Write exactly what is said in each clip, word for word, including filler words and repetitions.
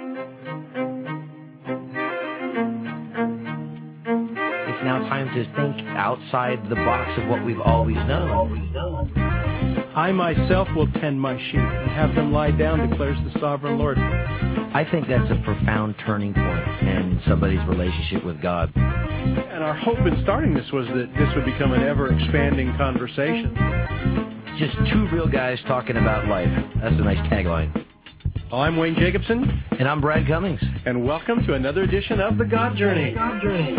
It's now time to think outside the box of what we've always known. I myself will tend my sheep and have them lie down, declares the sovereign Lord. I think that's a profound turning point in somebody's relationship with God. And our hope in starting this was that this would become an ever-expanding conversation. Just two real guys talking about life. That's a nice tagline. Well, I'm Wayne Jacobson. And I'm Brad Cummings. And welcome to another edition of The God Journey. God Journey.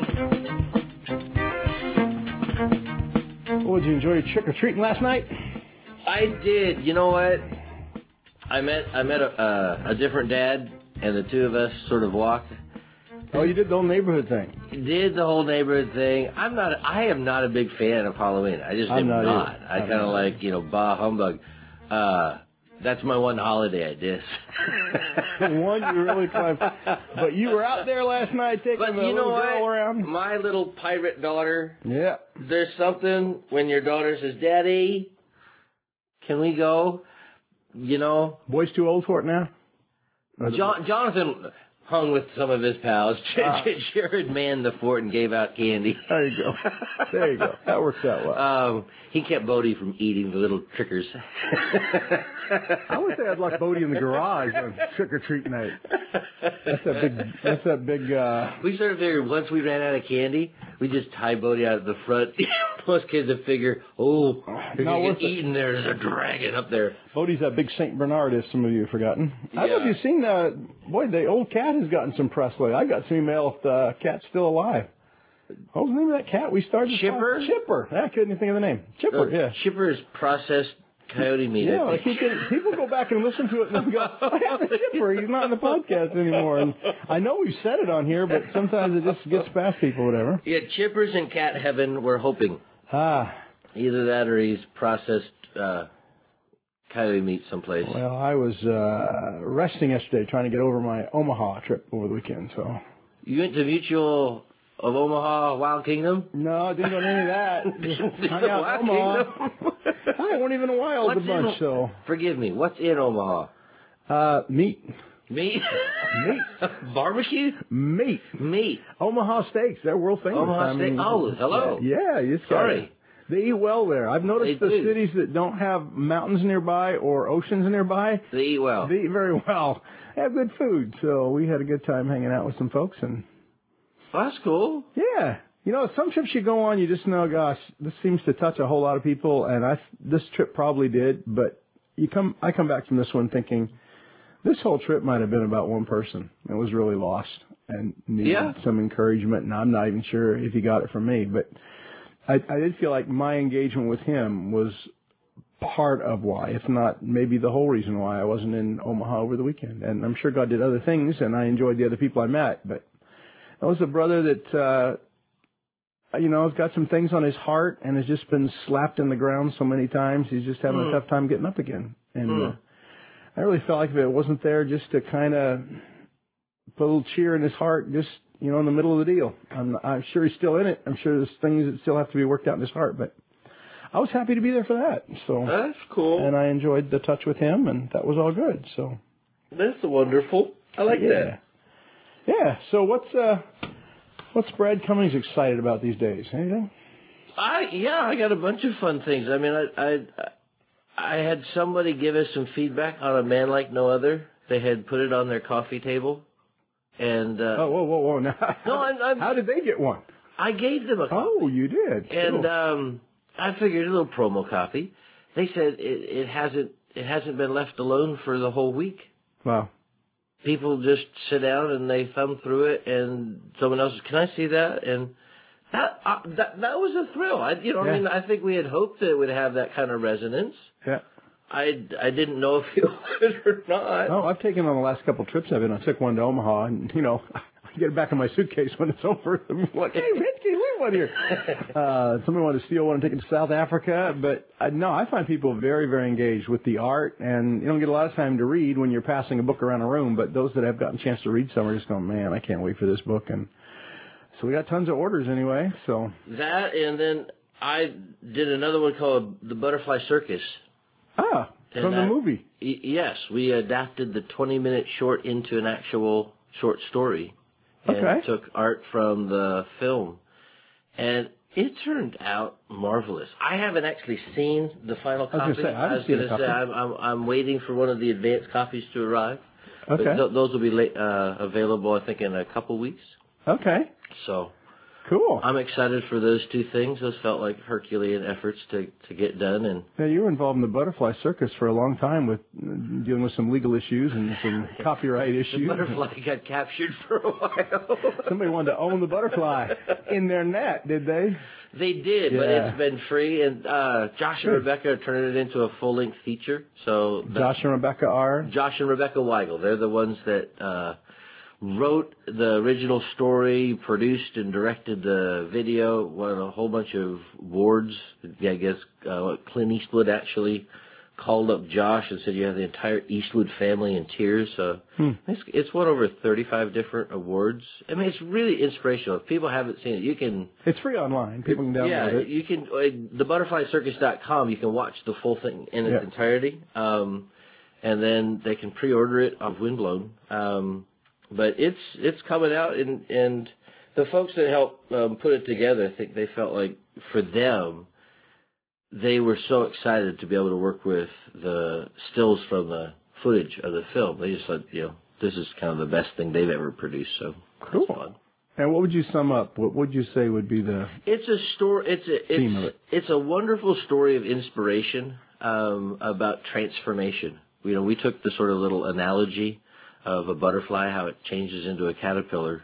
Well, did you enjoy your trick-or-treating last night? I did. You know what? I met I met a, uh, a different dad, and the two of us sort of walked. Oh, you did the whole neighborhood thing. Did the whole neighborhood thing. I'm not. I am not a big fan of Halloween. I just I'm am not. not. Either. I kind of like you know bah humbug. Uh, that's my one holiday I diss. One you really climb. But you were out there last night taking but the you know little girl what? around. My little pirate daughter. Yeah. There's something when your daughter says, "Daddy, can we go?" You know. Boy's too old for it now? John, Jonathan hung with some of his pals. Ah. Jared manned the fort and gave out candy. There you go. There you go. That works out well. Um, he kept Bodie from eating the little trickers. I would say I'd like Bodie in the garage on trick-or-treat night. That's that big, that's that big, uh... We sort of figured once we ran out of candy, we just tie Bodie out at the front. Most kids would figure, oh, you're going to get eaten. There's a dragon up there. Bodie's that big Saint Bernard, if some of you have forgotten. Yeah. I don't know if you've seen, uh, boy, the old cat has gotten some press lately. I got some email if the cat's still alive. What was the name of that cat we started? Chipper? Chipper. I couldn't even think of the name. Chipper, uh, yeah. Chipper is processed coyote meat. Yeah, like he can, people go back and listen to it and go, what happened to Chipper? He's not in the podcast anymore. And I know we've said it on here, but sometimes it just gets past people, whatever. Yeah, Chipper's in cat heaven, we're hoping. Ah. Either that or he's processed uh, coyote meat someplace. Well, I was uh, resting yesterday trying to get over my Omaha trip over the weekend, so. You went to Mutual of Omaha Wild Kingdom? No, I didn't go to any of that. Hung out in Omaha. I weren't even wild What's a bunch, in, so. Forgive me, what's in Omaha? Uh, meat. Meat? Meat. Barbecue? Meat. Meat. Omaha steaks, they're world famous. Omaha I steak. mean, Oh, hello. Yeah, you just Sorry. Gotta, they eat well there. I've noticed They the do. cities that don't have mountains nearby or oceans nearby, They eat well. they eat very well. They have good food, so we had a good time hanging out with some folks. And Well, that's cool. yeah, you know, some trips you go on, you just know, gosh, this seems to touch a whole lot of people, and I this trip probably did. But you come, I come back from this one thinking this whole trip might have been about one person that was really lost and needed Yeah. some encouragement, and I'm not even sure if he got it from me, but I, I did feel like my engagement with him was part of why, if not maybe the whole reason why I wasn't in Omaha over the weekend. And I'm sure God did other things, and I enjoyed the other people I met, but that was a brother that, uh, you know, has got some things on his heart and has just been slapped in the ground so many times. He's just having mm. a tough time getting up again. And mm. uh, I really felt like if it wasn't there just to kind of put a little cheer in his heart, just, you know, in the middle of the deal. I'm, I'm sure he's still in it. I'm sure there's things that still have to be worked out in his heart, but I was happy to be there for that. So that's cool. And I enjoyed the touch with him, and that was all good. So that's wonderful. I like yeah. that. Yeah. So what's uh, what's Brad Cummings excited about these days? Anything? I yeah, I got a bunch of fun things. I mean, I I, I had somebody give us some feedback on A Man Like No Other. They had put it on their coffee table. And uh, oh, whoa, whoa, whoa! Now, no, I'm, I'm, how did they get one? I gave them a copy. Oh, you did. And cool. um, I figured a little promo copy. They said it, it hasn't it hasn't been left alone for the whole week. Wow. People just sit down and they thumb through it, and someone else says, "Can I see that?" And that uh, that that was a thrill. I you know yeah. I mean I think we had hoped that it would have that kind of resonance. Yeah. I, I didn't know if it would or not. Oh, I've taken on the last couple of trips I've been on. I took one to Omaha, and, you know, I get it back in my suitcase when it's over. I'm like, hey, Mitch, leave one here. Uh, somebody wanted to steal one and take it to South Africa. But, uh, no, I find people very, very engaged with the art, and you don't get a lot of time to read when you're passing a book around a room, but those that have gotten a chance to read some are just going, man, I can't wait for this book. And so we got tons of orders anyway. So that, and then I did another one called The Butterfly Circus. Ah. From the movie? Y- yes, we adapted the twenty-minute short into an actual short story. And Okay. took art from the film. And it turned out marvelous. I haven't actually seen the final copy. I was going to say, I haven't seen was a going to copy. say, I'm, I'm, I'm waiting for one of the advanced copies to arrive. Okay. But th- those will be late, uh, available, I think, in a couple weeks. Okay. So Cool. I'm excited for those two things. Those felt like Herculean efforts to, to get done. And Yeah, you were involved in the butterfly circus for a long time with uh, dealing with some legal issues and some copyright the issues. butterfly got captured for a while. Somebody wanted to own the butterfly in their net, did they? They did, but Yeah. it's been free. And uh, Josh and Good. Rebecca are turning it into a full-length feature. So the- Josh and Rebecca are. Josh and Rebecca Weigel. They're the ones that uh, wrote the original story, produced and directed the video, won a whole bunch of awards. I guess uh, Clint Eastwood actually called up Josh and said, you have the entire Eastwood family in tears. So Hmm. it's, it's won over thirty-five different awards. I mean, it's really inspirational. If people haven't seen it, you can... It's free online. People can download yeah, it. you can, uh, the butterfly circus dot com, you can watch the full thing in its Yeah. entirety. Um, and then they can pre-order it off Windblown. Um, but it's it's coming out, and, and the folks that helped um, put it together, I think they felt like for them, they were so excited to be able to work with the stills from the footage of the film. They just thought, you know, this is kind of the best thing they've ever produced. So Cool. it's fun. And what would you sum up? What would you say would be the... It's a story. It's a Theme it's of it. it's a wonderful story of inspiration um, about transformation. You know, we took the sort of little analogy of a butterfly, how it changes into a caterpillar.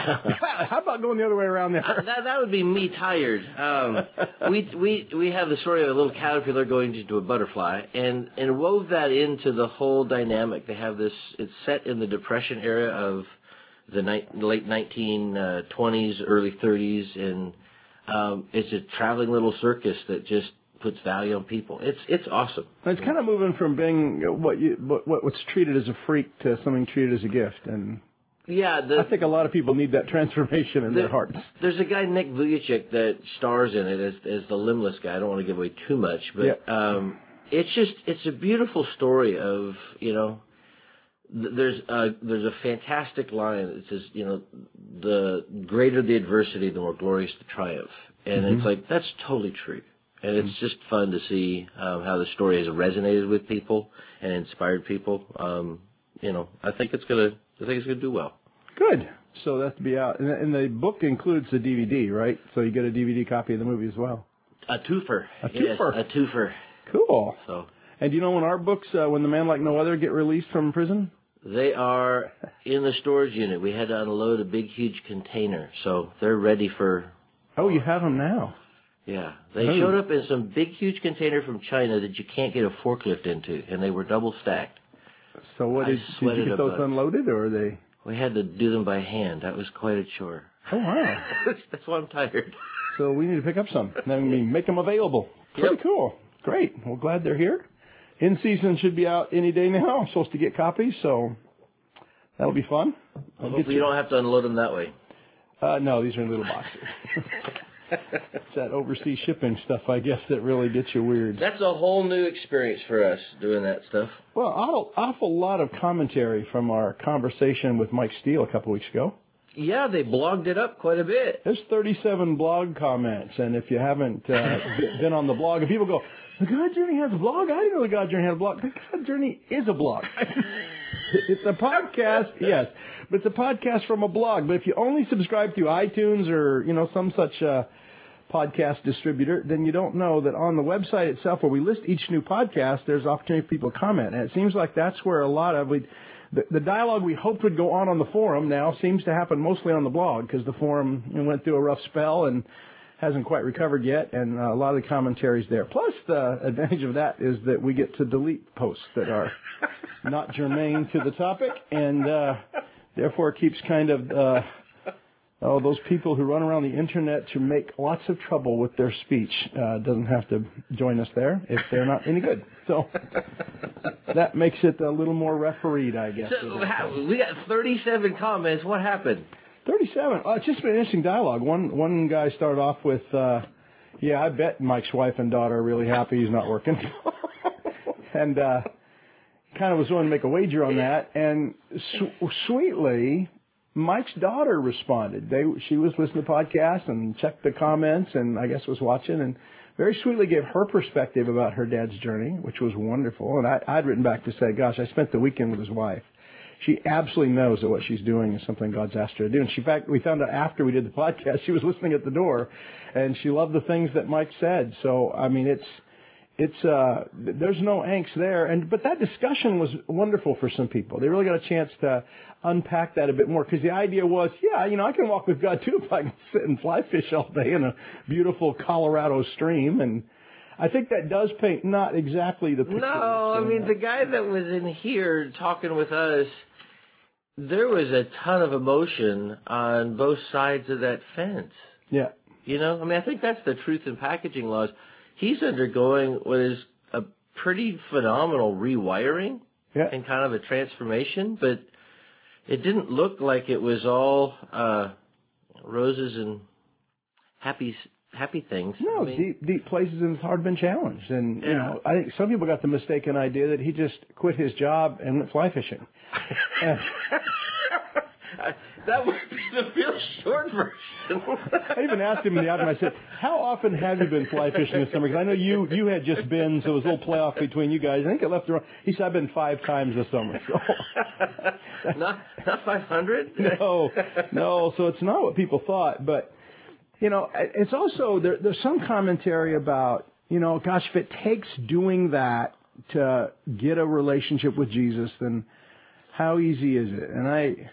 How about going the other way around there? that that would be me tired. Um, we we we have the story of a little caterpillar going into a butterfly, and and wove that into the whole dynamic. They have this. It's set in the Depression era of the ni- late nineteen twenties, early thirties, and um, it's a traveling little circus that just puts value on people. It's it's awesome. It's kind of moving from being what you what what- what's treated as a freak to something treated as a gift, and Yeah, the, I think a lot of people need that transformation in their There- hearts. There's a guy, Nick Vujicic, that stars in it as, as the limbless guy. I don't want to give away too much, but Yeah. um, it's just, it's a beautiful story of, you know, th- there's a, there's a fantastic line that says, you know, the greater the adversity, the more glorious the triumph. And Mm-hmm. it's like, that's totally true. And it's just fun to see um, how the story has resonated with people and inspired people. Um, you know, I think it's gonna, I think it's gonna do well. Good. So that's to be out, and the, and the book includes the D V D, right? So you get a D V D copy of the movie as well. A twofer. A Yes, twofer. a twofer. Cool. So And do you know when our books, uh, when The Man Like No Other, get released from prison? they are in the storage unit. We had to unload a big, huge container, so they're ready for. Oh, you have them now. Yeah, they Oh. showed up in some big, huge container from China that you can't get a forklift into, and they were double stacked. So what I did, did you sweated get a those bunch. unloaded, or are they? We had to do them by hand. That was quite a chore. Oh wow. That's why I'm tired. So we need to pick up some. Then we make them available. Pretty Yep. cool. Great. Well, glad they're here. In season should be out any day now. I'm supposed to get copies, so that'll be fun. I'll get Hopefully, you don't have to unload them that way. Uh, no, these are in little boxes. It's that overseas shipping stuff, I guess, that really gets you weird. That's a whole new experience for us doing that stuff. Well, awful, awful lot of commentary from our conversation with Mike Steele a couple weeks ago. Yeah, they blogged it up quite a bit. There's thirty-seven blog comments, and if you haven't uh, been on the blog, and people go, the God Journey has a blog? I didn't know the God Journey had a blog. The God Journey is a blog. It's a podcast, yes, but it's a podcast from a blog. But if you only subscribe through iTunes or, you know, some such uh, podcast distributor, then you don't know that on the website itself, where we list each new podcast, there's opportunity for people to comment. And it seems like that's where a lot of we, the, the dialogue we hoped would go on on the forum now seems to happen mostly on the blog, because the forum you know, went through a rough spell and hasn't quite recovered yet, and uh, a lot of the commentaries there. Plus, the advantage of that is that we get to delete posts that are not germane to the topic, and uh, therefore it keeps kind of uh, oh those people who run around the internet to make lots of trouble with their speech uh, doesn't have to join us there if they're not any good. So that makes it a little more refereed, I guess. So, how, we got thirty-seven comments. What happened? thirty-seven. Oh, it's just been an interesting dialogue. One one guy started off with, uh, yeah, I bet Mike's wife and daughter are really happy he's not working. and uh, kind of was willing to make a wager on that. And su- sweetly, Mike's daughter responded. They she was listening to the podcast and checked the comments, and I guess was watching, and very sweetly gave her perspective about her dad's journey, which was wonderful. And I, I'd written back to say, gosh, I spent the weekend with his wife. She absolutely knows that what she's doing is something God's asked her to do. And she, in fact, we found out after we did the podcast, she was listening at the door, and she loved the things that Mike said. So, I mean, it's, it's, uh, there's no angst there. And, but that discussion was wonderful for some people. They really got a chance to unpack that a bit more, because the idea was, yeah, you know, I can walk with God too if I can sit and fly fish all day in a beautiful Colorado stream. And I think that does paint not exactly the picture. No, I mean, the guy that was in here talking with us, there was a ton of emotion on both sides of that fence. Yeah. You know, I mean, I think that's the truth in packaging laws. He's undergoing what is a pretty phenomenal rewiring yeah. and kind of a transformation, but it didn't look like it was all uh, roses and happy happy things. No, I mean, deep deep places in his heart have been challenged. And, yeah. you know, I think some people got the mistaken idea that he just quit his job and went fly fishing. and, that would be the real short version. I even asked him in the autumn, I said, how often have you been fly fishing this summer? Because I know you you had just been, so it was a little playoff between you guys. I think it left around. He said, I've been five times this summer. So. not not five hundred? No, no. So it's not what people thought. But, you know, it's also, there, there's some commentary about, you know, gosh, if it takes doing that to get a relationship with Jesus, then how easy is it? And I...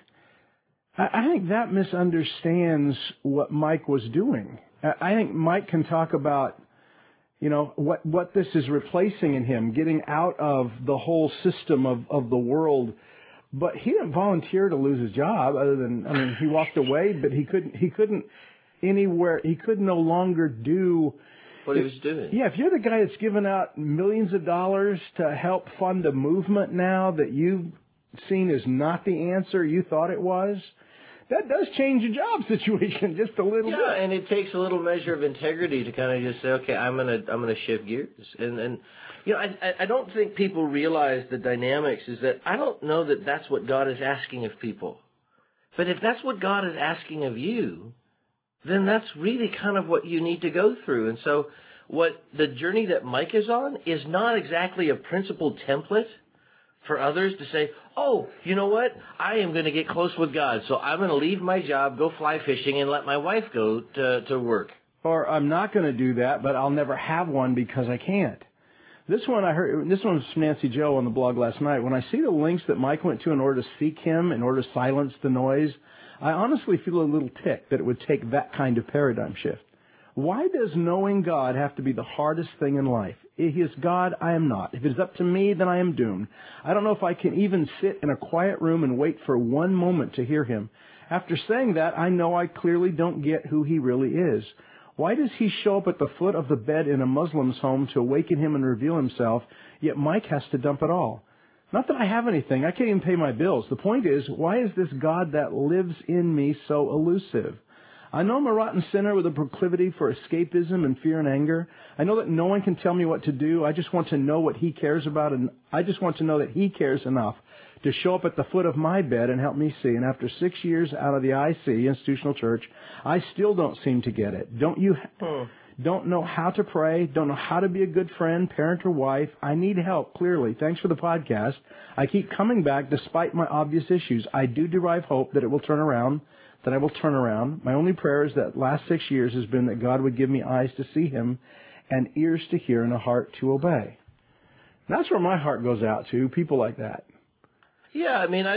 I think that misunderstands what Mike was doing. I think Mike can talk about, you know, what, what this is replacing in him, getting out of the whole system of, of the world. But he didn't volunteer to lose his job other than, I mean, he walked away, but he couldn't, he couldn't anywhere, he could no longer do what he was doing. Yeah, if you're the guy that's given out millions of dollars to help fund a movement now that you've seen is not the answer you thought it was, that does change your job situation just a little yeah, bit. Yeah, and it takes a little measure of integrity to kind of just say, okay, I'm gonna I'm gonna shift gears. And and you know, I I don't think people realize the dynamics. Is that I don't know that that's what God is asking of people, but if that's what God is asking of you, then that's really kind of what you need to go through. And so, what the journey that Mike is on is not exactly a principled template for others to say, oh, you know what? I am going to get close with God, so I'm going to leave my job, go fly fishing, and let my wife go to, to work. Or I'm not going to do that, but I'll never have one because I can't. This one I heard, this one was from Nancy Joe on the blog last night. When I see the links that Mike went to in order to seek him, in order to silence the noise, I honestly feel a little ticked that it would take that kind of paradigm shift. Why does knowing God have to be the hardest thing in life? If He is God, I am not. If it is up to me, then I am doomed. I don't know if I can even sit in a quiet room and wait for one moment to hear Him. After saying that, I know I clearly don't get who He really is. Why does He show up at the foot of the bed in a Muslim's home to awaken him and reveal Himself, yet Mike has to dump it all? Not that I have anything. I can't even pay my bills. The point is, why is this God that lives in me so elusive? I know I'm a rotten sinner with a proclivity for escapism and fear and anger. I know that no one can tell me what to do. I just want to know what He cares about, and I just want to know that He cares enough to show up at the foot of my bed and help me see. And after six years out of the I C, Institutional Church, I still don't seem to get it. Don't you? Hmm. Don't know how to pray. Don't know how to be a good friend, parent, or wife. I need help, clearly. Thanks for the podcast. I keep coming back despite my obvious issues. I do derive hope that it will turn around. That I will turn around. My only prayer is that last six years has been that God would give me eyes to see Him and ears to hear and a heart to obey. And that's where my heart goes out to, people like that. Yeah, I mean, I,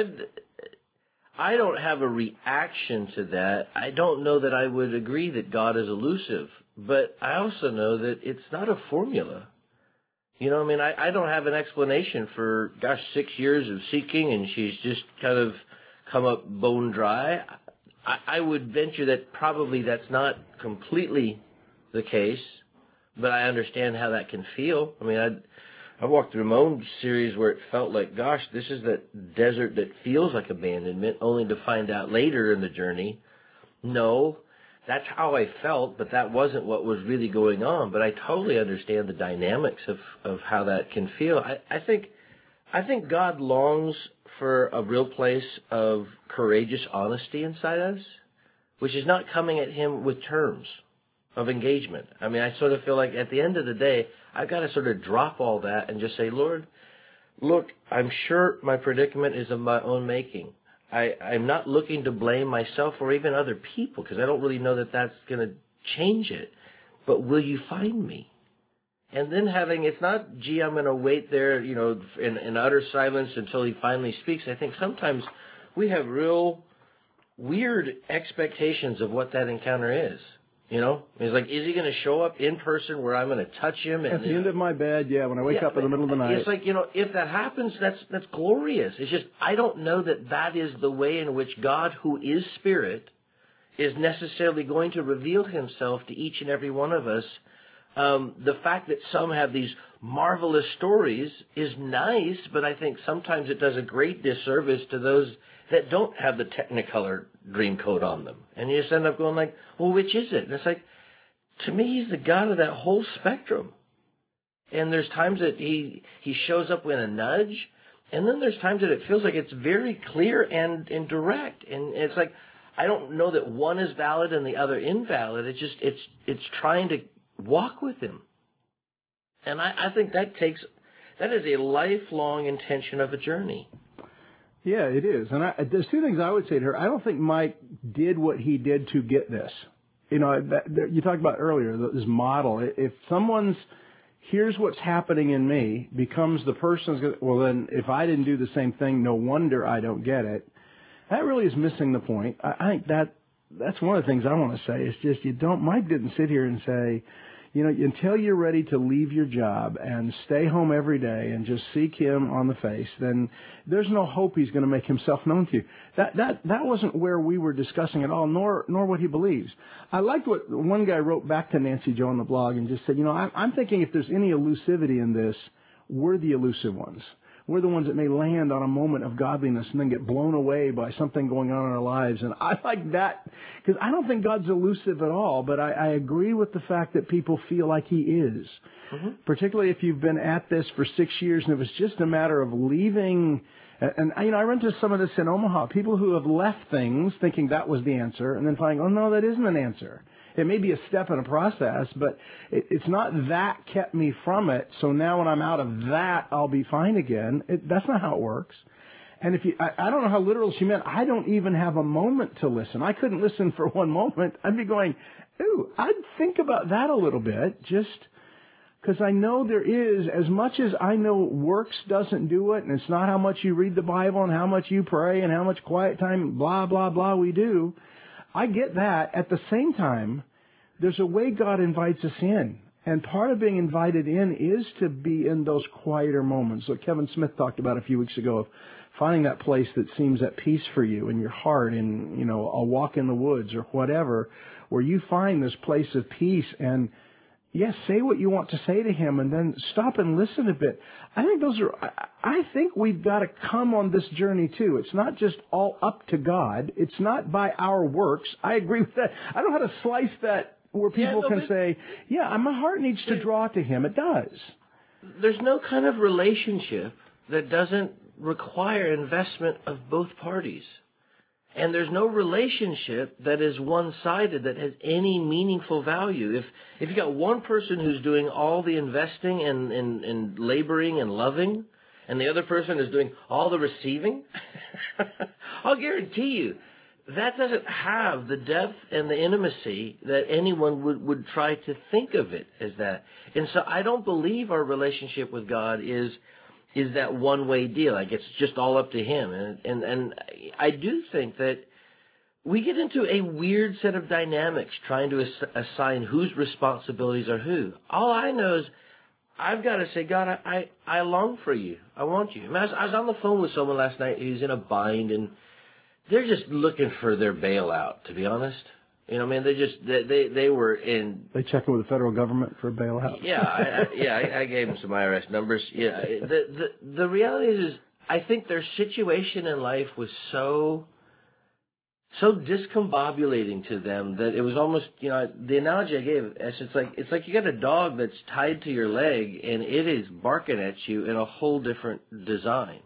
I don't have a reaction to that. I don't know that I would agree that God is elusive, but I also know that it's not a formula. You know, I mean, I, I don't have an explanation for, gosh, six years of seeking and she's just kind of come up bone dry. I would venture that probably that's not completely the case, but I understand how that can feel. I mean, I I walked through my own series where it felt like, gosh, this is that desert that feels like abandonment, only to find out later in the journey, no, that's how I felt, but that wasn't what was really going on. But I totally understand the dynamics of, of how that can feel. I, I think I think God longs for a real place of courageous honesty inside us, which is not coming at him with terms of engagement. I mean, I sort of feel like at the end of the day, I've got to sort of drop all that and just say, Lord, look, I'm sure my predicament is of my own making. I, I'm not looking to blame myself or even other people because I don't really know that that's going to change it. But will you find me? And then having, it's not, gee, I'm going to wait there, you know, in, in utter silence until he finally speaks. I think sometimes we have real weird expectations of what that encounter is. You know, it's like, is he going to show up in person where I'm going to touch him? And, At the end of my bed, yeah, when I wake yeah, up in the middle of the night. It's like, you know, if that happens, that's that's glorious. It's just, I don't know that that is the way in which God, who is Spirit, is necessarily going to reveal himself to each and every one of us. Um, the fact that some have these marvelous stories is nice, but I think sometimes it does a great disservice to those that don't have the Technicolor dream coat on them. And you just end up going like, well, which is it? And it's like, to me, he's the God of that whole spectrum. And there's times that he he shows up with a nudge, and then there's times that it feels like it's very clear and, and direct. And it's like, I don't know that one is valid and the other invalid. It's just, it's it's trying to walk with him. And I, I think that takes, that is a lifelong intention of a journey. Yeah, it is. And I, there's two things I would say to her. I don't think Mike did what he did to get this. You know, that, you talked about earlier, this model. If someone's, here's what's happening in me, becomes the person's, well, then if I didn't do the same thing, no wonder I don't get it. That really is missing the point. I, I think that that's one of the things I want to say. It's just, you don't, Mike didn't sit here and say, you know, until you're ready to leave your job and stay home every day and just seek him on the face, then there's no hope he's going to make himself known to you. That that that wasn't where we were discussing at all, nor nor what he believes. I liked what one guy wrote back to Nancy Jo on the blog and just said, you know, I'm, I'm thinking if there's any elusivity in this, we're the elusive ones. We're the ones that may land on a moment of godliness and then get blown away by something going on in our lives. And I like that because I don't think God's elusive at all, but I, I agree with the fact that people feel like he is. Mm-hmm. Particularly if you've been at this for six years and it was just a matter of leaving. And, and you know, I run into some of this in Omaha. People who have left things thinking that was the answer and then finding, oh, no, that isn't an answer. It may be a step in a process, but it, it's not that kept me from it. So now when I'm out of that, I'll be fine again. It, that's not how it works. And if you, I, I don't know how literal she meant. I don't even have a moment to listen. I couldn't listen for one moment. I'd be going, ooh, I'd think about that a little bit, just because I know there is, as much as I know works doesn't do it, and it's not how much you read the Bible and how much you pray and how much quiet time, blah, blah, blah we do. I get that. At the same time, there's a way God invites us in. And part of being invited in is to be in those quieter moments. Like Kevin Smith talked about a few weeks ago, of finding that place that seems at peace for you in your heart, in, you know, a walk in the woods or whatever, where you find this place of peace and, yes, say what you want to say to him and then stop and listen a bit. I think those are, I think we've got to come on this journey too. It's not just all up to God. It's not by our works. I agree with that. I don't know how to slice that where people yeah, no, can say, yeah, my heart needs to draw to him. It does. There's no kind of relationship that doesn't require investment of both parties. And there's no relationship that is one-sided that has any meaningful value. If if you got one person who's doing all the investing and, and, and laboring and loving, and the other person is doing all the receiving, I'll guarantee you, that doesn't have the depth and the intimacy that anyone would, would try to think of it as that. And so I don't believe our relationship with God is is that one-way deal. Like it's just all up to him. And, and, and I do think that we get into a weird set of dynamics trying to ass- assign whose responsibilities are who. All I know is I've got to say, God, I, I, I long for you. I want you. I, mean, I, was, I was on the phone with someone last night who's in a bind, and they're just looking for their bailout, to be honest. You know, I mean, they just they they, they were in. They checking with the federal government for a bailout. Yeah, I, I, yeah, I, I gave them some I R S numbers. Yeah, the the the reality is, is, I think their situation in life was so so discombobulating to them that it was almost, you know, the analogy I gave, it's like, it's like you got a dog that's tied to your leg and it is barking at you in a whole different design.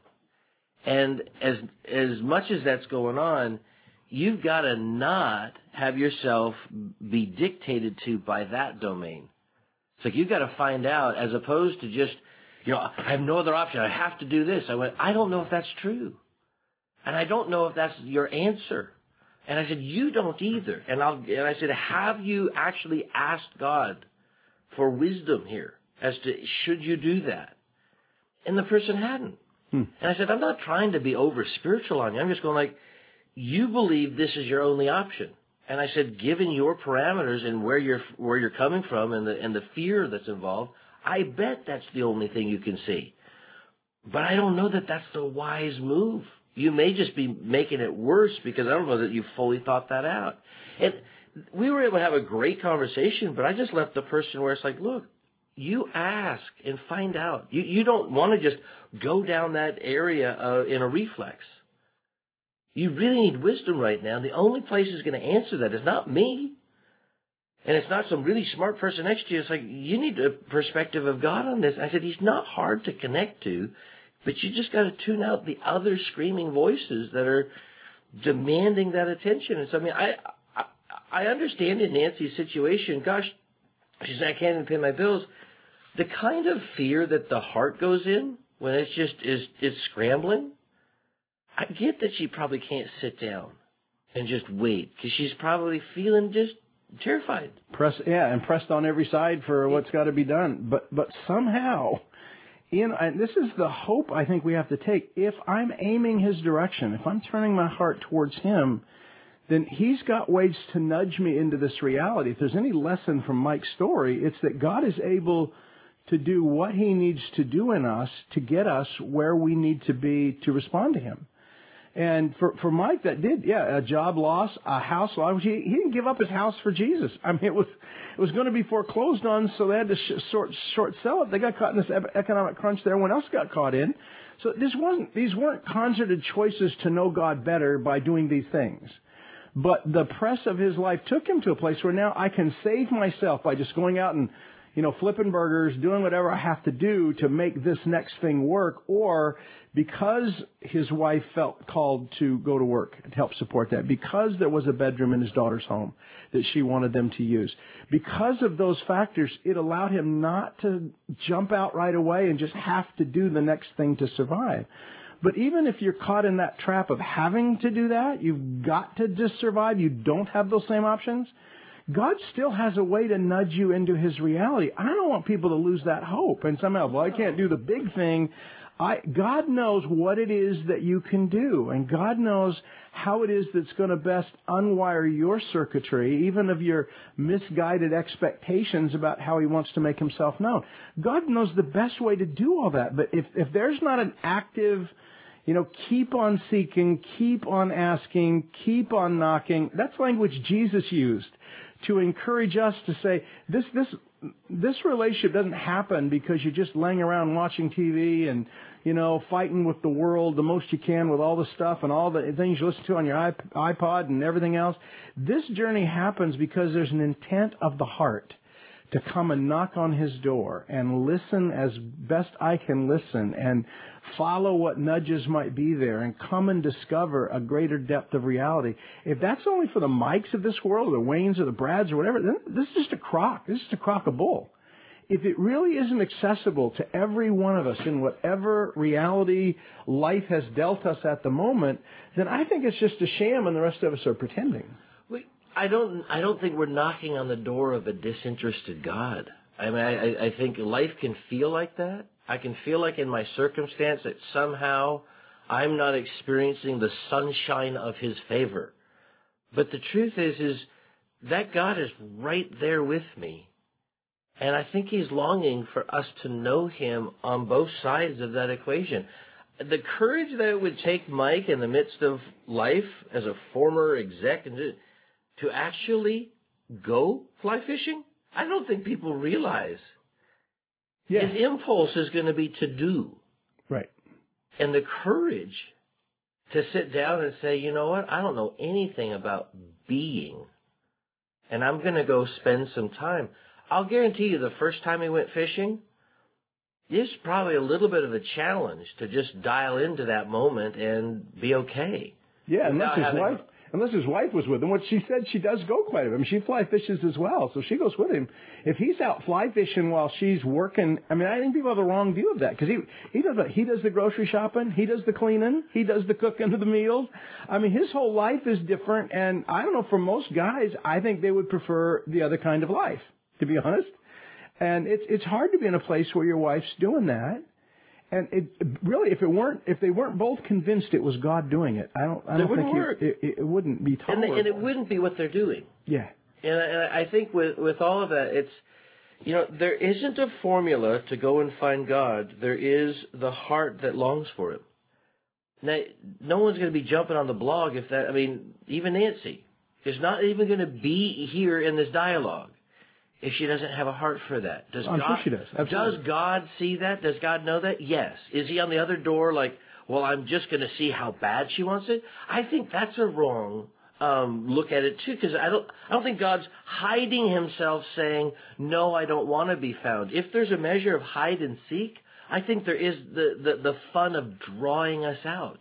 And as, as much as that's going on, you've got to not have yourself be dictated to by that domain. It's like you've got to find out, as opposed to just, you know, I have no other option. I have to do this. I went, I don't know if that's true. And I don't know if that's your answer. And I said, you don't either. And, I'll, and I said, have you actually asked God for wisdom here as to should you do that? And the person hadn't. Hmm. And I said, I'm not trying to be over spiritual on you. I'm just going like, you believe this is your only option. And I said, given your parameters and where you're where you're coming from and the and the fear that's involved, I bet that's the only thing you can see. But I don't know that that's the wise move. You may just be making it worse because I don't know that you fully thought that out. And we were able to have a great conversation, but I just left the person where it's like, look, you ask and find out. You you don't want to just go down that area uh, in a reflex. You really need wisdom right now. The only place who's going to answer that is not me. And it's not some really smart person next to you. It's like, you need a perspective of God on this. I said, he's not hard to connect to, but you just got to tune out the other screaming voices that are demanding that attention. And so, I mean, I, I, I understand in Nancy's situation, gosh, she said, I can't even pay my bills. The kind of fear that the heart goes in when it's just, is, is scrambling, I get that she probably can't sit down and just wait because she's probably feeling just terrified. Press, yeah, and pressed on every side for what's got to be done. But but somehow, in and this is the hope I think we have to take. If I'm aiming his direction, if I'm turning my heart towards him, then he's got ways to nudge me into this reality. If there's any lesson from Mike's story, it's that God is able to do what he needs to do in us to get us where we need to be to respond to him. And for, for Mike, that did, yeah, a job loss, a house loss. He, he didn't give up his house for Jesus. I mean, it was it was going to be foreclosed on, so they had to sh- short, short sell it. They got caught in this economic crunch that everyone else got caught in. So this wasn't these weren't concerted choices to know God better by doing these things. But the press of his life took him to a place where now I can save myself by just going out and, you know, flipping burgers, doing whatever I have to do to make this next thing work, or because his wife felt called to go to work and help support that, because there was a bedroom in his daughter's home that she wanted them to use, because of those factors, it allowed him not to jump out right away and just have to do the next thing to survive. But even if you're caught in that trap of having to do that, you've got to just survive, you don't have those same options, God still has a way to nudge you into his reality. I don't want people to lose that hope and somehow, well, I can't do the big thing. I, God knows what it is that you can do, and God knows how it is that's going to best unwire your circuitry, even of your misguided expectations about how he wants to make himself known. God knows the best way to do all that, but if, if there's not an active, you know, keep on seeking, keep on asking, keep on knocking, that's language Jesus used to encourage us to say, this this this relationship doesn't happen because you're just laying around watching T V and, you know, fighting with the world the most you can with all the stuff and all the things you listen to on your iPod and everything else. This journey happens because there's an intent of the heart to come and knock on his door and listen as best I can listen and follow what nudges might be there and come and discover a greater depth of reality. If that's only for the Mikes of this world, or the Waynes or the Brads or whatever, then this is just a crock. This is just a crock of bull. If it really isn't accessible to every one of us in whatever reality life has dealt us at the moment, then I think it's just a sham and the rest of us are pretending. I don't. I don't think we're knocking on the door of a disinterested God. I mean, I, I think life can feel like that. I can feel like in my circumstance that somehow I'm not experiencing the sunshine of his favor. But the truth is, is that God is right there with me, and I think he's longing for us to know him on both sides of that equation. The courage that it would take Mike in the midst of life as a former exec and to actually go fly fishing, I don't think people realize. Yeah. His impulse is going to be to do. Right. And the courage to sit down and say, you know what, I don't know anything about being, and I'm going to go spend some time. I'll guarantee you the first time he went fishing, it's probably a little bit of a challenge to just dial into that moment and be okay. Yeah, unless his having... wife, unless his wife was with him. What she said, she does go quite a bit. I mean, she fly fishes as well, so she goes with him. If he's out fly fishing while she's working, I mean, I think people have the wrong view of that because he he does he does the grocery shopping, he does the cleaning, he does the cooking of the meals. I mean, his whole life is different, and I don't know. For most guys, I think they would prefer the other kind of life, to be honest. And it's it's hard to be in a place where your wife's doing that. And it really, if it weren't, if they weren't both convinced it was God doing it, I don't, I don't think it, it, it wouldn't be tolerable. And, and it wouldn't be what they're doing. Yeah. And, and I think with with all of that, it's, you know, there isn't a formula to go and find God. There is the heart that longs for Him. Now, no one's going to be jumping on the blog if that. I mean, even Nancy is not even going to be here in this dialogue if she doesn't have a heart for that. Does I'm God, sure she does. Absolutely. Does God see that? Does God know that? Yes. Is He on the other door like, well, I'm just going to see how bad she wants it? I think that's a wrong um, look at it, too, because I don't, I don't think God's hiding Himself saying, no, I don't want to be found. If there's a measure of hide and seek, I think there is the, the, the fun of drawing us out.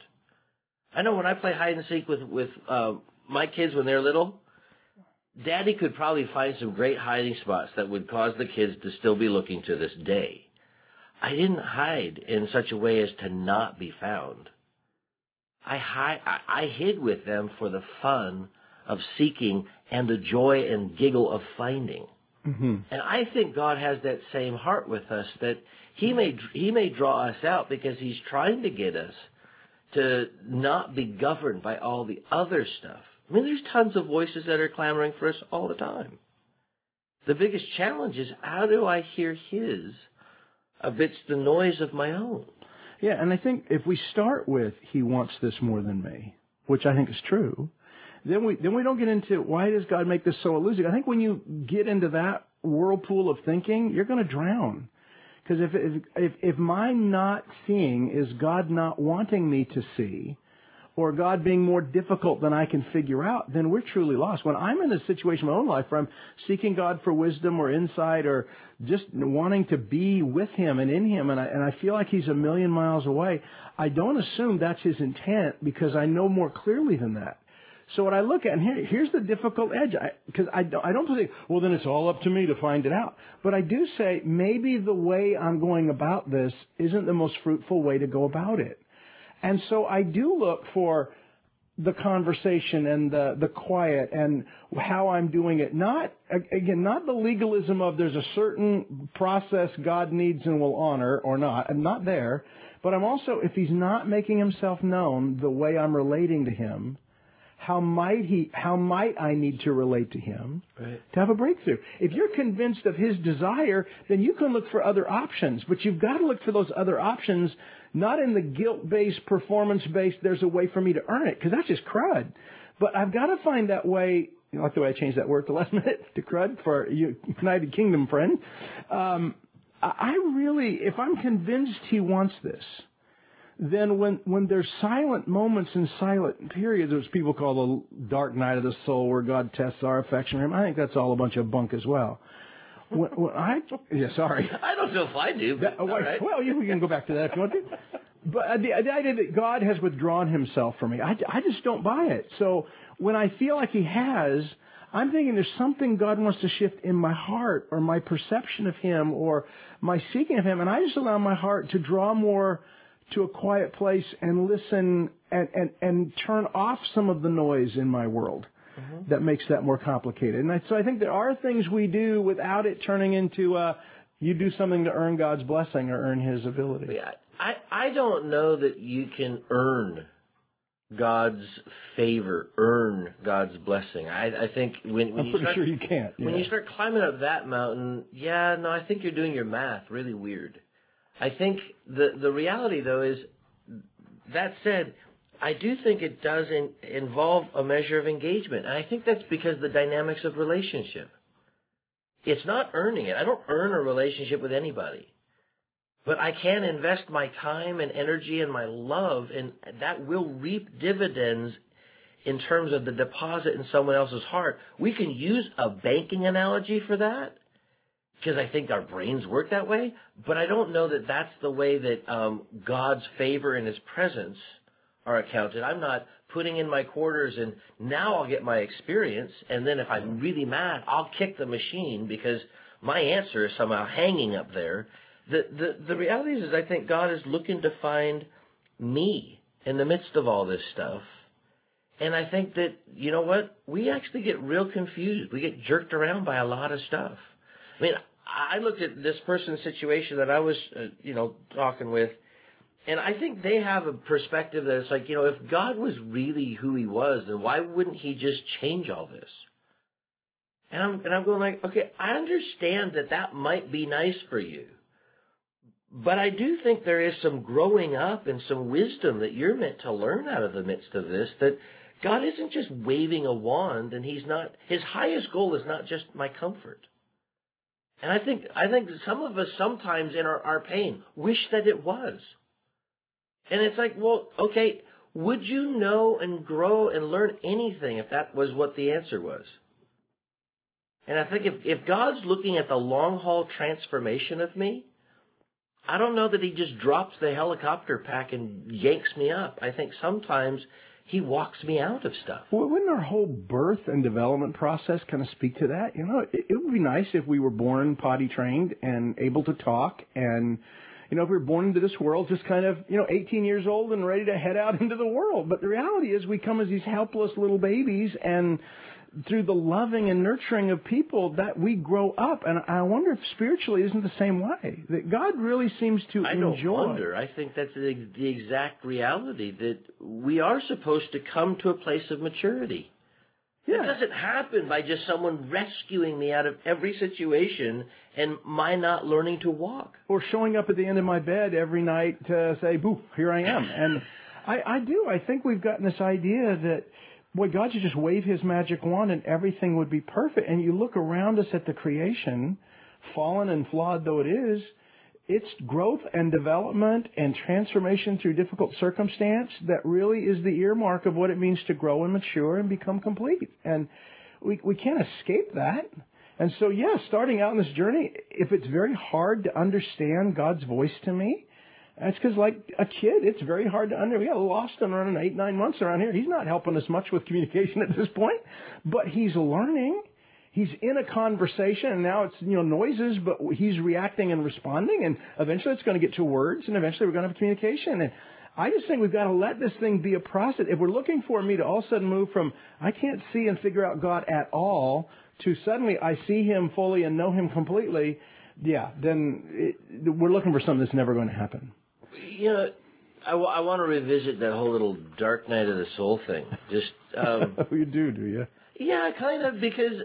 I know when I play hide and seek with, with uh, my kids when they're little, Daddy could probably find some great hiding spots that would cause the kids to still be looking to this day. I didn't hide in such a way as to not be found. I, hi- I, I hid with them for the fun of seeking and the joy and giggle of finding. Mm-hmm. And I think God has that same heart with us, that He may He may draw us out because He's trying to get us to not be governed by all the other stuff. I mean, there's tons of voices that are clamoring for us all the time. The biggest challenge is, how do I hear His amidst the noise of my own? Yeah, and I think if we start with He wants this more than me, which I think is true, then we then we don't get into why does God make this so elusive. I think when you get into that whirlpool of thinking, you're going to drown. Because if, if if if my not seeing is God not wanting me to see, or God being more difficult than I can figure out, then we're truly lost. When I'm in a situation in my own life where I'm seeking God for wisdom or insight or just wanting to be with Him and in Him, and I, and I feel like He's a million miles away, I don't assume that's His intent because I know more clearly than that. So what I look at, and here, here's the difficult edge, because I, I don't, I don't say, well, then it's all up to me to find it out. But I do say maybe the way I'm going about this isn't the most fruitful way to go about it. And so I do look for the conversation and the, the quiet and how I'm doing it. Not, again, not the legalism of there's a certain process God needs and will honor or not. I'm not there. But I'm also, if He's not making Himself known the way I'm relating to Him, how might he, how might I need to relate to Him right. to have a breakthrough? If you're convinced of His desire, then you can look for other options. But you've got to look for those other options, not in the guilt-based, performance-based, there's a way for me to earn it, because that's just crud. But I've got to find that way, you like the way I changed that word at the last minute to crud for you United Kingdom friend. Um, I really, if I'm convinced He wants this, then when, when there's silent moments and silent periods, which people call the dark night of the soul where God tests our affection for Him, I think that's all a bunch of bunk as well. When, when I, yeah, sorry. I don't know if I do, but that, well, right. well, you we can go back to that if you want to. But the, the idea that God has withdrawn Himself from me, I, I just don't buy it. So when I feel like He has, I'm thinking there's something God wants to shift in my heart or my perception of Him or my seeking of Him, and I just allow my heart to draw more to a quiet place and listen and, and, and turn off some of the noise in my world mm-hmm. that makes that more complicated. And I, so I think there are things we do without it turning into uh, you do something to earn God's blessing or earn His ability. Yeah, I, I don't know that you can earn God's favor, earn God's blessing. I, I think when, when I'm you pretty start, sure you can't. When yeah. you start climbing up that mountain, yeah, no, I think you're doing your math really weird. I think the the reality, though, is, that said, I do think it does in, involve a measure of engagement. And I think that's because of the dynamics of relationship. It's not earning it. I don't earn a relationship with anybody. But I can invest my time and energy and my love, and that will reap dividends in terms of the deposit in someone else's heart. We can use a banking analogy for that, because I think our brains work that way, but I don't know that that's the way that um, God's favor and His presence are accounted. I'm not putting in my quarters and now I'll get my experience, and then if I'm really mad, I'll kick the machine because my answer is somehow hanging up there. The, the, the reality is, is I think God is looking to find me in the midst of all this stuff. And I think that, you know what, we actually get real confused. We get jerked around by a lot of stuff. I mean, I looked at this person's situation that I was, uh, you know, talking with, and I think they have a perspective that it's like, you know, if God was really who He was, then why wouldn't He just change all this? And I'm, and I'm going like, okay, I understand that that might be nice for you. But I do think there is some growing up and some wisdom that you're meant to learn out of the midst of this, that God isn't just waving a wand, and He's not, His highest goal is not just my comfort. And I think I think some of us sometimes in our, our pain wish that it was. And it's like, well, okay, would you know and grow and learn anything if that was what the answer was? And I think if, if God's looking at the long-haul transformation of me, I don't know that He just drops the helicopter pack and yanks me up. I think sometimes He walks me out of stuff. Well, wouldn't our whole birth and development process kind of speak to that? You know, it, it would be nice if we were born potty trained and able to talk, and, you know, if we were born into this world just kind of, you know, eighteen years old and ready to head out into the world. But the reality is we come as these helpless little babies, and through the loving and nurturing of people that we grow up. And I wonder if spiritually isn't the same way, that God really seems to I enjoy. I don't wonder. I think that's the, the exact reality, that we are supposed to come to a place of maturity. Yeah. It doesn't happen by just someone rescuing me out of every situation and my not learning to walk. Or showing up at the end of my bed every night to say, boo, here I am. And I, I do. I think we've gotten this idea that, boy, God should just wave His magic wand and everything would be perfect. And you look around us at the creation, fallen and flawed though it is, it's growth and development and transformation through difficult circumstance that really is the earmark of what it means to grow and mature and become complete. And we we can't escape that. And so, yeah, starting out on this journey, if it's very hard to understand God's voice to me, that's because, like a kid, it's very hard to understand. We got lost in running eight, nine months around here. He's not helping us much with communication at this point, but he's learning. He's in a conversation, and now it's, you know, noises, but he's reacting and responding, and eventually it's going to get to words, and eventually we're going to have communication. And I just think we've got to let this thing be a process. If we're looking for me to all of a sudden move from I can't see and figure out God at all to suddenly I see Him fully and know Him completely, yeah, then it, we're looking for something that's never going to happen. You know, I, w- I want to revisit that whole little dark night of the soul thing. Just um, you do, do you? Yeah, kind of, because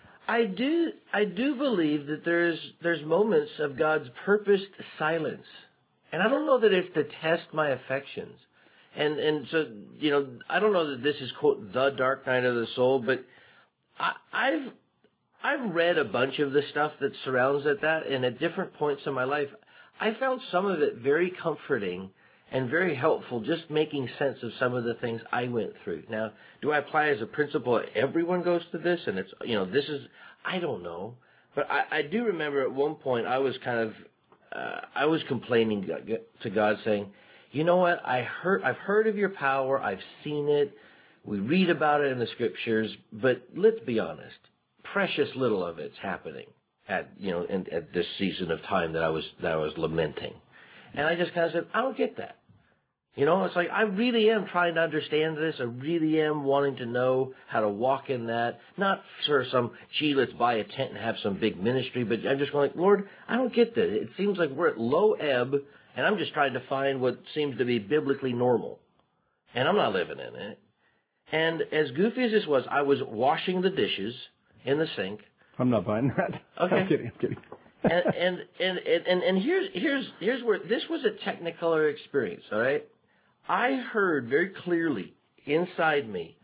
I do I do believe that there's there's moments of God's purposed silence, and I don't know that it's to test my affections, and and so you know I don't know that this is quote the dark night of the soul, but I, I've I've read a bunch of the stuff that surrounds it that, and at different points in my life, I found some of it very comforting and very helpful, just making sense of some of the things I went through. Now, do I apply as a principle that everyone goes through this, and it's, you know, this is, I don't know. But I, I do remember at one point I was kind of, uh, I was complaining to God saying, you know what, I heard, I've heard of your power, I've seen it, we read about it in the scriptures, but let's be honest, precious little of it's happening at, you know, in, at this season of time that I was, that I was lamenting. And I just kind of said, I don't get that. You know, it's like, I really am trying to understand this. I really am wanting to know how to walk in that. Not for some, gee, let's buy a tent and have some big ministry, but I'm just going like, Lord, I don't get that. It seems like we're at low ebb, and I'm just trying to find what seems to be biblically normal. And I'm not living in it. And as goofy as this was, I was washing the dishes in the sink. I'm not buying that. Okay. I'm kidding, I'm kidding. and, and, and, and, and here's, here's, here's where, this was a technicolor experience, all right? I heard very clearly inside me,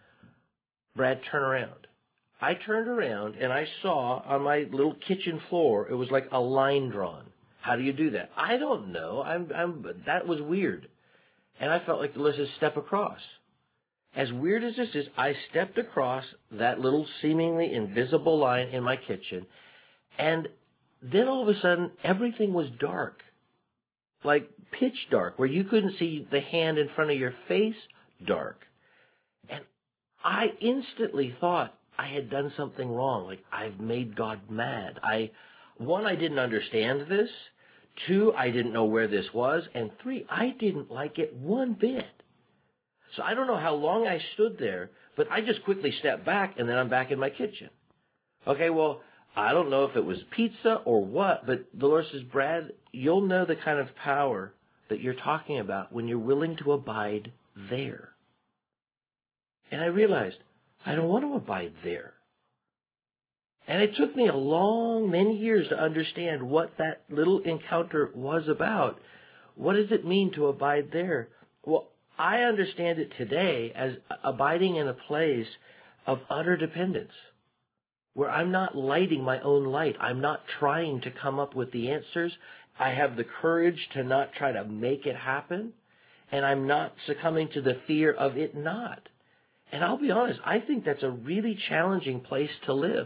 Brad, turn around. I turned around and I saw on my little kitchen floor, it was like a line drawn. How do you do that? I don't know. I'm, I'm, that was weird. And I felt like the Lord says, step across. As weird as this is, I stepped across that little seemingly invisible line in my kitchen, and then all of a sudden, everything was dark. Like pitch dark, where you couldn't see the hand in front of your face, dark. And I instantly thought I had done something wrong. Like, I've made God mad. I, one, I didn't understand this. Two, I didn't know where this was. And three, I didn't like it one bit. So I don't know how long I stood there, but I just quickly stepped back, and then I'm back in my kitchen. Okay, well, I don't know if it was pizza or what, but the Lord says, Brad, you'll know the kind of power that you're talking about when you're willing to abide there. And I realized, I don't want to abide there. And it took me a long, many years to understand what that little encounter was about. What does it mean to abide there? Well, I understand it today as abiding in a place of utter dependence, where I'm not lighting my own light. I'm not trying to come up with the answers. I have the courage to not try to make it happen, and I'm not succumbing to the fear of it not. And I'll be honest, I think that's a really challenging place to live.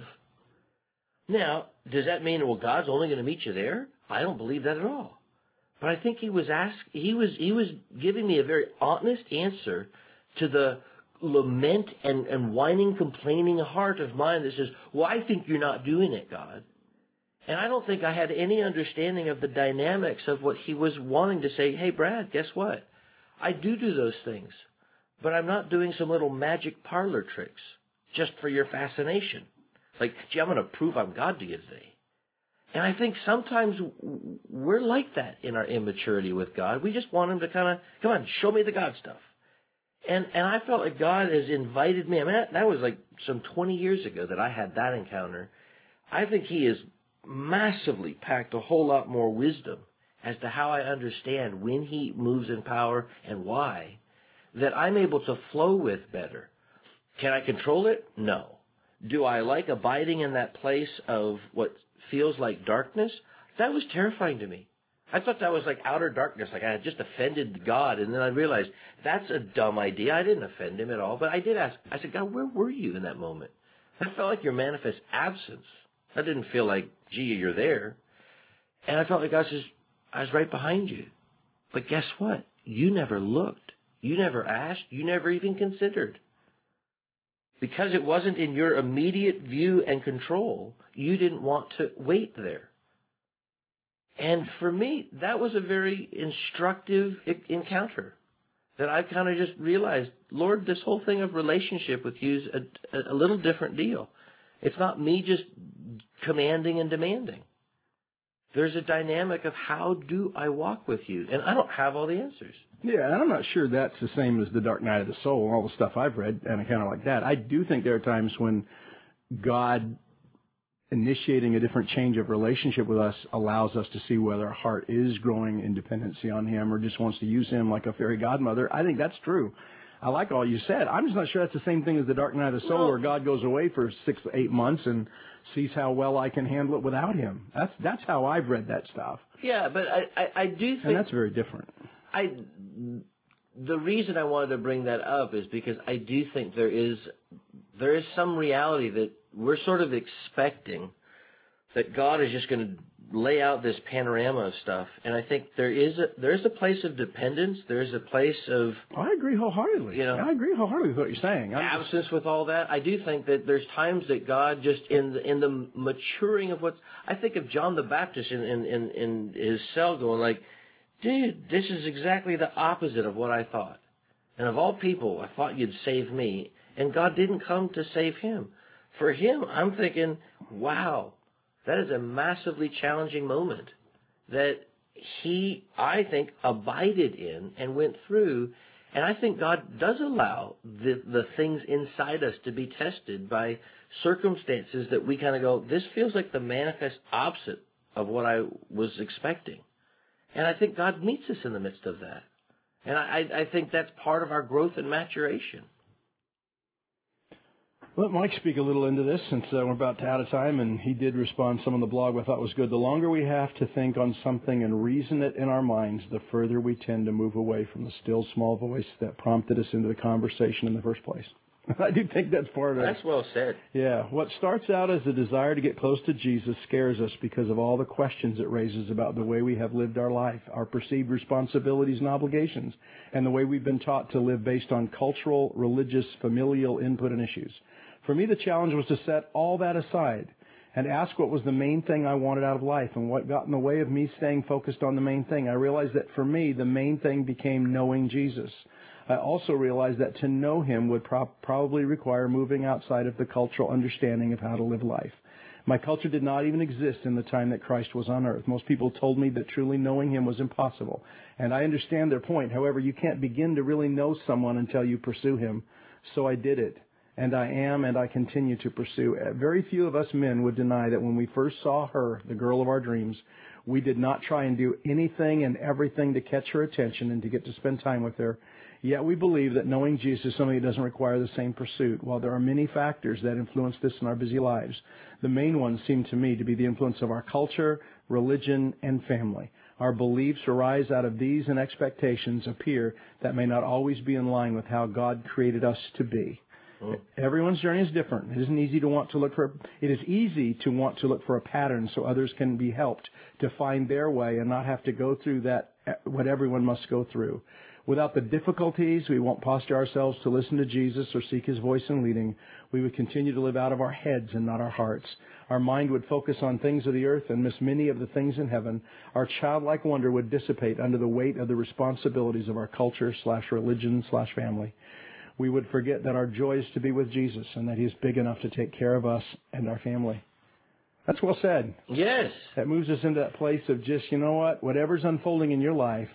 Now, does that mean, well, God's only going to meet you there? I don't believe that at all. But I think he was ask, he was he was giving me a very honest answer to the lament and, and whining, complaining heart of mine that says, well, I think you're not doing it, God. And I don't think I had any understanding of the dynamics of what he was wanting to say. Hey, Brad, guess what? I do do those things, but I'm not doing some little magic parlor tricks just for your fascination. Like, gee, I'm going to prove I'm God to you today. And I think sometimes we're like that in our immaturity with God. We just want him to kind of, come on, show me the God stuff. And and I felt like God has invited me. I mean, that, that was like some twenty years ago that I had that encounter. I think he has massively packed a whole lot more wisdom as to how I understand when he moves in power and why, that I'm able to flow with better. Can I control it? No. Do I like abiding in that place of what feels like darkness? That was terrifying to me. I thought that was like outer darkness, like I had just offended God, and then I realized that's a dumb idea. I didn't offend him at all, but I did ask. I said, God, where were you in that moment? That felt like your manifest absence. That didn't feel like, gee, you're there. And I felt like God says, I was right behind you. But guess what? You never looked. You never asked. You never even considered. Because it wasn't in your immediate view and control, you didn't want to wait there. And for me, that was a very instructive encounter that I kind of just realized, Lord, this whole thing of relationship with you is a, a little different deal. It's not me just commanding and demanding. There's a dynamic of how do I walk with you? And I don't have all the answers. Yeah, and I'm not sure that's the same as the Dark Night of the Soul and all the stuff I've read and kind of like that. I do think there are times when God initiating a different change of relationship with us allows us to see whether our heart is growing in dependency on him or just wants to use him like a fairy godmother. I think that's true. I like all you said. I'm just not sure that's the same thing as the Dark Night of the Soul, well, where God goes away for six to eight months and sees how well I can handle it without him. That's that's how I've read that stuff. Yeah, but I, I, I do think... And that's very different. I, the reason I wanted to bring that up is because I do think there is there is some reality that we're sort of expecting that God is just going to lay out this panorama of stuff. And I think there is a, there is a place of dependence. There is a place of... I agree wholeheartedly. You know, I agree wholeheartedly with what you're saying. I'm absence just... with all that. I do think that there's times that God just, in the, in the maturing of what's... I think of John the Baptist in, in, in, in his cell going like, dude, this is exactly the opposite of what I thought. And of all people, I thought you'd save me. And God didn't come to save him. For him, I'm thinking, wow, that is a massively challenging moment that he, I think, abided in and went through. And I think God does allow the, the things inside us to be tested by circumstances that we kind of go, this feels like the manifest opposite of what I was expecting. And I think God meets us in the midst of that. And I, I think that's part of our growth and maturation. Let Mike speak a little into this since uh, we're about out of time, and he did respond some on the blog I thought was good. The longer we have to think on something and reason it in our minds, the further we tend to move away from the still small voice that prompted us into the conversation in the first place. I do think that's part of it. That's well said. Yeah. What starts out as a desire to get close to Jesus scares us because of all the questions it raises about the way we have lived our life, our perceived responsibilities and obligations, and the way we've been taught to live based on cultural, religious, familial input and issues. For me, the challenge was to set all that aside and ask what was the main thing I wanted out of life and what got in the way of me staying focused on the main thing. I realized that for me, the main thing became knowing Jesus. I also realized that to know him would pro- probably require moving outside of the cultural understanding of how to live life. My culture did not even exist in the time that Christ was on earth. Most people told me that truly knowing him was impossible. And I understand their point. However, you can't begin to really know someone until you pursue him. So I did it. And I am and I continue to pursue. Very few of us men would deny that when we first saw her, the girl of our dreams, we did not try and do anything and everything to catch her attention and to get to spend time with her. Yet we believe that knowing Jesus is something that doesn't require the same pursuit. While there are many factors that influence this in our busy lives, the main ones seem to me to be the influence of our culture, religion, and family. Our beliefs arise out of these, and expectations appear that may not always be in line with how God created us to be. Mm. Everyone's journey is different. It isn't easy to want to look for. It is easy to want to look for a pattern so others can be helped to find their way and not have to go through that what everyone must go through. Without the difficulties, we won't posture ourselves to listen to Jesus or seek his voice and leading. We would continue to live out of our heads and not our hearts. Our mind would focus on things of the earth and miss many of the things in heaven. Our childlike wonder would dissipate under the weight of the responsibilities of our culture slash religion slash family. We would forget that our joy is to be with Jesus and that he is big enough to take care of us and our family. That's well said. Yes. That moves us into that place of just, you know what, whatever's unfolding in your life,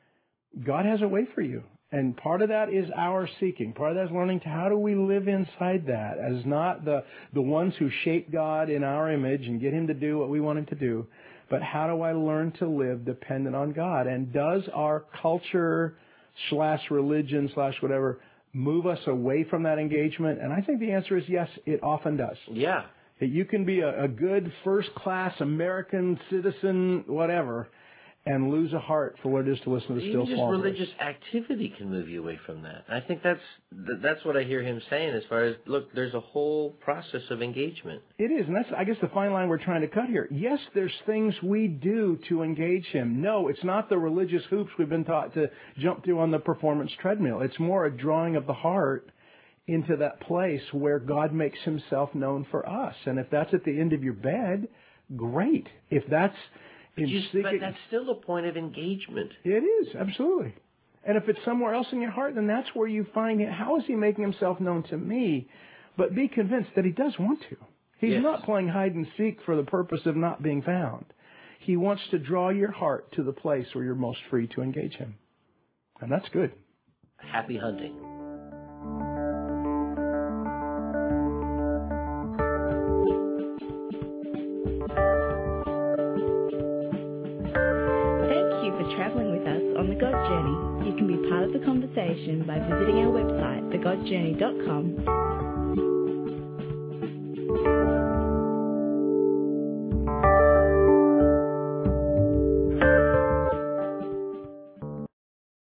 God has a way for you. And part of that is our seeking. Part of that is learning to how do we live inside that as not the, the ones who shape God in our image and get him to do what we want him to do, but how do I learn to live dependent on God? And does our culture slash religion slash whatever move us away from that engagement? And I think the answer is yes, it often does. Yeah. You can be a, a good first-class American citizen, whatever, and lose a heart for what it is to listen to the still small voice. Even just religious activity can move you away from that. I think that's that's what I hear him saying as far as, look, there's a whole process of engagement. It is, and that's, I guess, the fine line we're trying to cut here. Yes, there's things we do to engage him. No, it's not the religious hoops we've been taught to jump through on the performance treadmill. It's more a drawing of the heart into that place where God makes himself known for us. And if that's at the end of your bed, great. If that's... But, you, but that's still a point of engagement. It is, absolutely. And if it's somewhere else in your heart, then that's where you find it. How is he making himself known to me? But be convinced that he does want to. He's yes. not playing hide and seek for the purpose of not being found. He wants to draw your heart to the place where you're most free to engage him. And that's good. Happy hunting. Traveling with us on The God Journey. You can be part of the conversation by visiting our website, the god journey dot com,